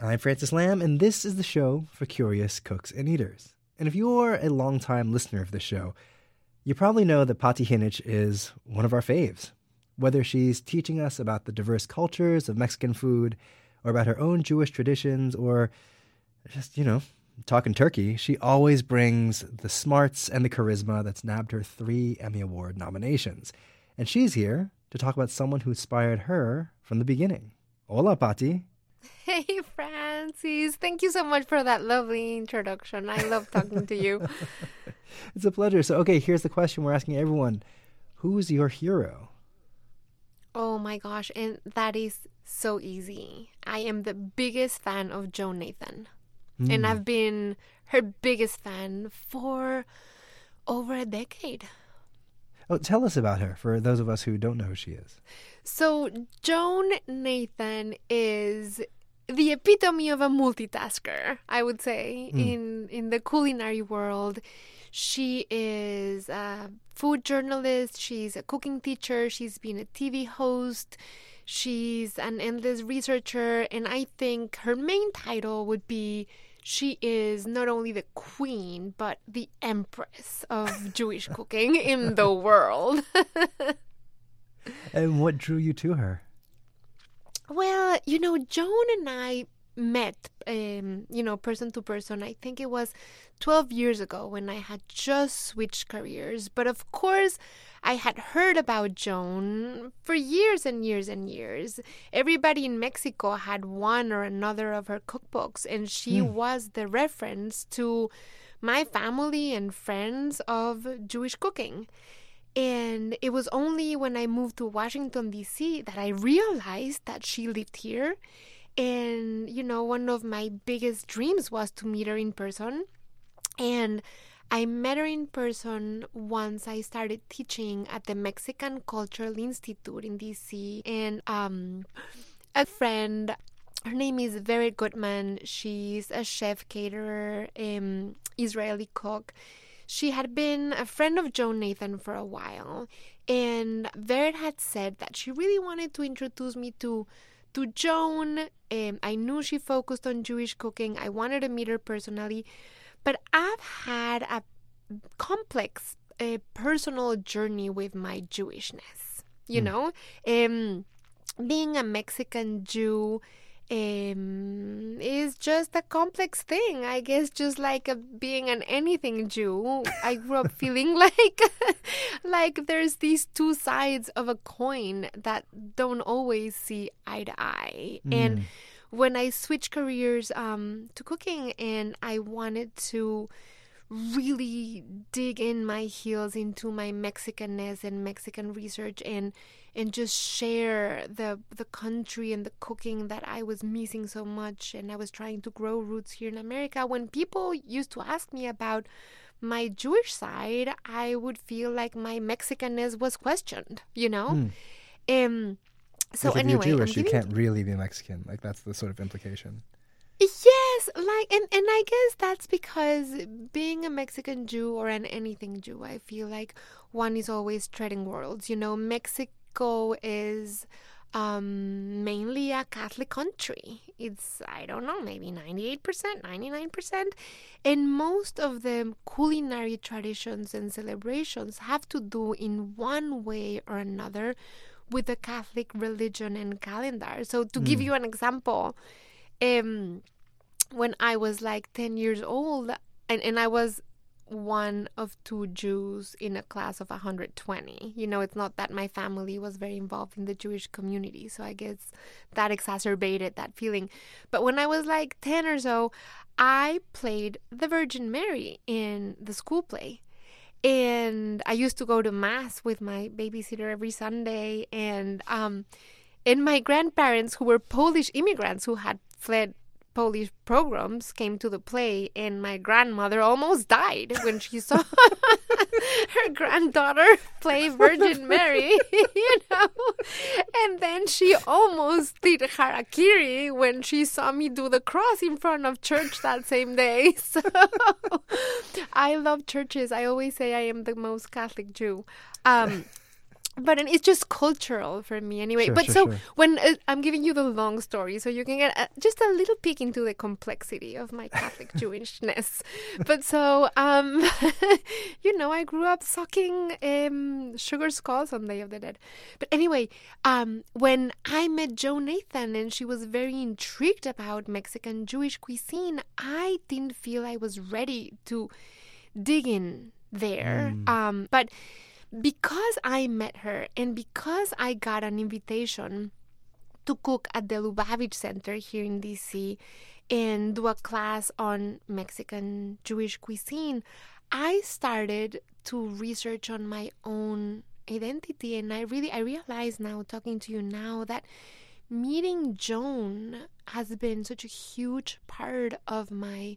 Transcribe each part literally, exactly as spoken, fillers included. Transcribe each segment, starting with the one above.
I'm Francis Lamb, and this is the show for curious cooks and eaters. And if you're a longtime listener of the show, you probably know that Pati Jinich is one of our faves. Whether she's teaching us about the diverse cultures of Mexican food, or about her own Jewish traditions, or just, you know, talking turkey, she always brings the smarts and the charisma that's nabbed her three Emmy Award nominations. And she's here to talk about someone who inspired her from the beginning. Hola, Pati. Hey, Francis. Thank you so much for that lovely introduction. I love talking to you. It's a pleasure. So, okay, here's the question we're asking everyone. Who's your hero? Oh, my gosh. And that is so easy. I am the biggest fan of Joan Nathan. Mm. And I've been her biggest fan for over a decade. Oh, tell us about her, for those of us who don't know who she is. So, Joan Nathan is the epitome of a multitasker, I would say, mm. in, in the culinary world. She is a food journalist. She's a cooking teacher. She's been a T V host. She's an endless researcher. And I think her main title would be she is not only the queen, but the empress of Jewish cooking in the world. And what drew you to her? Well, you know, Joan and I met, um, you know, person to person. I think it was twelve years ago when I had just switched careers. But of course, I had heard about Joan for years and years and years. Everybody in Mexico had one or another of her cookbooks, and she mm. was the reference to my family and friends of Jewish cooking. And it was only when I moved to Washington, D C that I realized that she lived here. And, you know, one of my biggest dreams was to meet her in person. And I met her in person once I started teaching at the Mexican Cultural Institute in D C. And um, a friend, her name is Vered Goodman. She's a chef, caterer, um, Israeli cook. She had been a friend of Joan Nathan for a while, and Vered had said that she really wanted to introduce me to to Joan. Um, I knew she focused on Jewish cooking. I wanted to meet her personally, but I've had a complex uh, personal journey with my Jewishness, you mm. know? Um, being a Mexican Jew Um, is just a complex thing, I guess, just like a, being an anything Jew. I grew up feeling like like there's these two sides of a coin that don't always see eye to eye. Mm. And when I switched careers um, to cooking, and I wanted to really dig in my heels into my Mexicanness and Mexican research, and and just share the the country and the cooking that I was missing so much. And I was trying to grow roots here in America. When people used to ask me about my Jewish side, I would feel like my Mexicanness was questioned, you know? Mm. Um, so like if anyway, you're Jewish, I'm you can't really be Mexican. Like, that's the sort of implication. Yes, like, and, and I guess that's because being a Mexican Jew or an anything Jew, I feel like one is always treading worlds. You know, Mexico is um, mainly a Catholic country. It's, I don't know, maybe ninety-eight percent, ninety-nine percent. And most of the culinary traditions and celebrations have to do in one way or another with the Catholic religion and calendar. So to mm. give you an example, Um, when I was like ten years old, and, and I was one of two Jews in a class of one hundred twenty. You know, it's not that my family was very involved in the Jewish community, so I guess that exacerbated that feeling. But when I was like ten or so, I played the Virgin Mary in the school play. And I used to go to Mass with my babysitter every Sunday. And um, and my grandparents, who were Polish immigrants who had fled Polish pogroms, came to the play, and my grandmother almost died when she saw her granddaughter play Virgin Mary, you know. And then she almost did harakiri when she saw me do the cross in front of church that same day. So I love churches. I always say I am the most Catholic Jew. Um, but it's just cultural for me anyway. Sure, but sure, so sure. when uh, I'm giving you the long story, so you can get a, just a little peek into the complexity of my Catholic Jewishness. But so, um, you know, I grew up sucking um, sugar skulls on Day of the Dead. But anyway, um, when I met Jo Nathan and she was very intrigued about Mexican Jewish cuisine, I didn't feel I was ready to dig in there. Mm. Um, but because I met her and because I got an invitation to cook at the Lubavitch Center here in D C and do a class on Mexican Jewish cuisine, I started to research on my own identity. And I really, I realize now, talking to you now, that meeting Joan has been such a huge part of my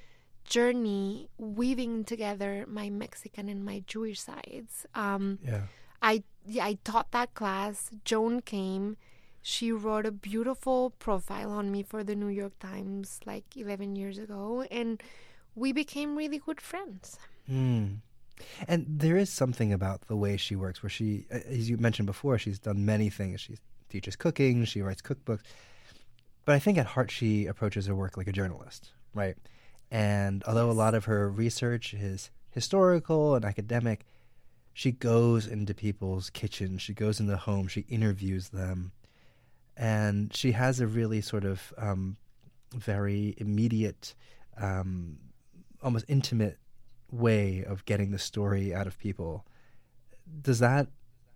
journey, weaving together my Mexican and my Jewish sides. Um, Yeah. I yeah, I taught that class. Joan came. She wrote a beautiful profile on me for the New York Times like eleven years ago, and we became really good friends. Mm. And there is something about the way she works where she, as you mentioned before, she's done many things. She teaches cooking, she writes cookbooks. But I think at heart she approaches her work like a journalist, right? And although a lot of her research is historical and academic, she goes into people's kitchens, she goes into homes, she interviews them. And she has a really sort of um, very immediate, um, almost intimate way of getting the story out of people. Does that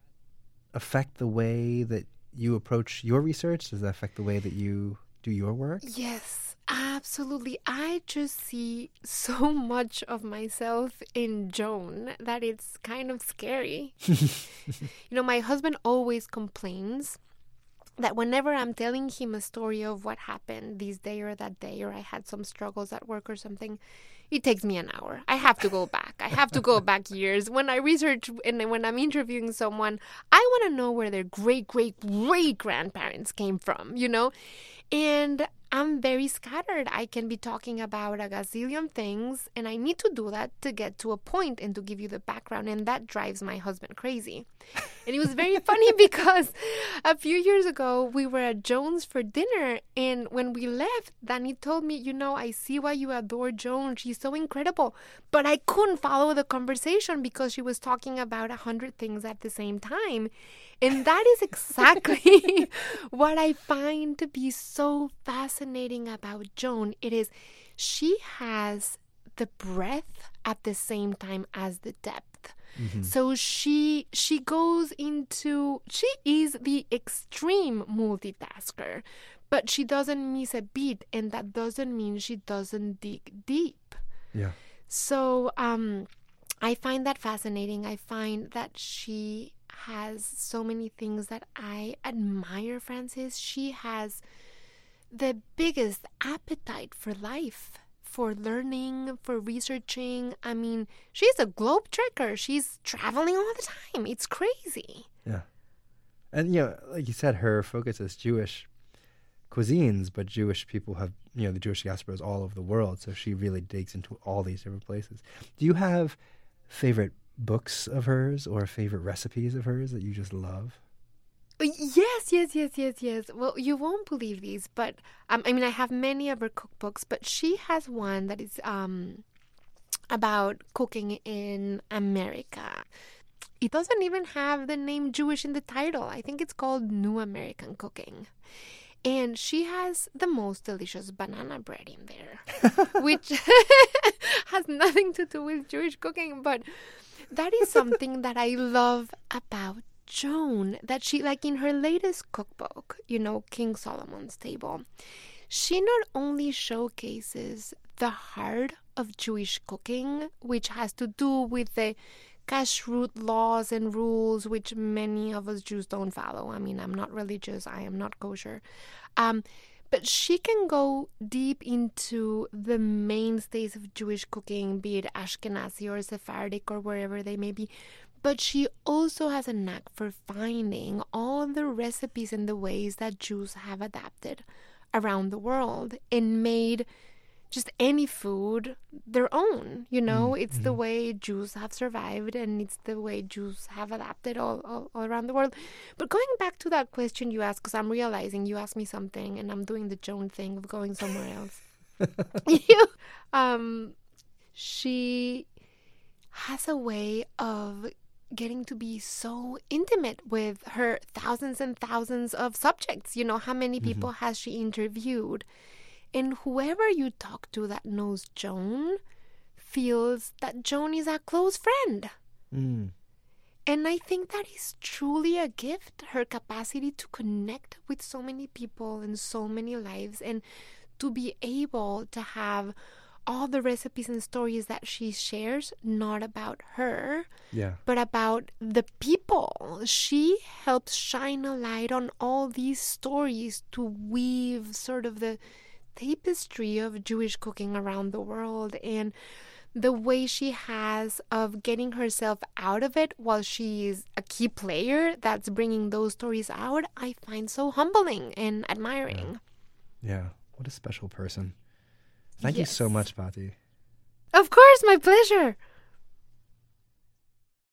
affect the way that you approach your research? Does that affect the way that you do your work? Yes, absolutely. I just see so much of myself in Joan that it's kind of scary. You know, my husband always complains that whenever I'm telling him a story of what happened this day or that day, or I had some struggles at work or something, it takes me an hour. I have to go back. I have to go back years. When I research and when I'm interviewing someone, I want to know where their great, great, great grandparents came from, you know? And I'm very scattered. I can be talking about a gazillion things, and I need to do that to get to a point and to give you the background, and that drives my husband crazy. And it was very funny because a few years ago, we were at Joan's for dinner, and when we left, Danny told me, you know, I see why you adore Joan. She's so incredible. But I couldn't follow the conversation because she was talking about a hundred things at the same time. And that is exactly what I find to be so fascinating about Joan. It is she has the breadth at the same time as the depth. Mm-hmm. So she she goes into, she is the extreme multitasker, but she doesn't miss a beat, and that doesn't mean she doesn't dig deep. Yeah. So um, I find that fascinating. I find that she has so many things that I admire, Francis. She has the biggest appetite for life, for learning, for researching. I mean, she's a globe trekker. She's traveling all the time. It's crazy. Yeah. And, you know, like you said, her focus is Jewish cuisines, but Jewish people have, you know, the Jewish diaspora is all over the world. So she really digs into all these different places. Do you have favorite books of hers or favorite recipes of hers that you just love? Yes, yes, yes, yes, yes. Well, you won't believe these, but um, I mean, I have many of her cookbooks, but she has one that is um, about cooking in America. It doesn't even have the name Jewish in the title. I think it's called New American Cooking. And she has the most delicious banana bread in there, which has nothing to do with Jewish cooking, but that is something that I love about Joan, that she, like in her latest cookbook, you know, King Solomon's Table, she not only showcases the heart of Jewish cooking, which has to do with the kashrut laws and rules, which many of us Jews don't follow. I mean, I'm not religious. I am not kosher. Um, but she can go deep into the mainstays of Jewish cooking, be it Ashkenazi or Sephardic or wherever they may be. But she also has a knack for finding all the recipes and the ways that Jews have adapted around the world and made just any food their own, you know? Mm, it's mhm. the way Jews have survived, and it's the way Jews have adapted all, all, all around the world. But going back to that question you asked, because I'm realizing you asked me something and I'm doing the Joan thing of going somewhere else. you, um, she has a way of getting to be so intimate with her thousands and thousands of subjects. You know, how many people mm-hmm. has she interviewed? And whoever you talk to that knows Joan feels that Joan is a close friend. Mm. And I think that is truly a gift, her capacity to connect with so many people and so many lives, and to be able to have all the recipes and stories that she shares, not about her, yeah. but about the people. She helps shine a light on all these stories to weave sort of the tapestry of Jewish cooking around the world, and the way she has of getting herself out of it while she is a key player that's bringing those stories out, I find so humbling and admiring. Yeah, yeah. What a special person. Thank yes. you so much, Patti. Of course, my pleasure.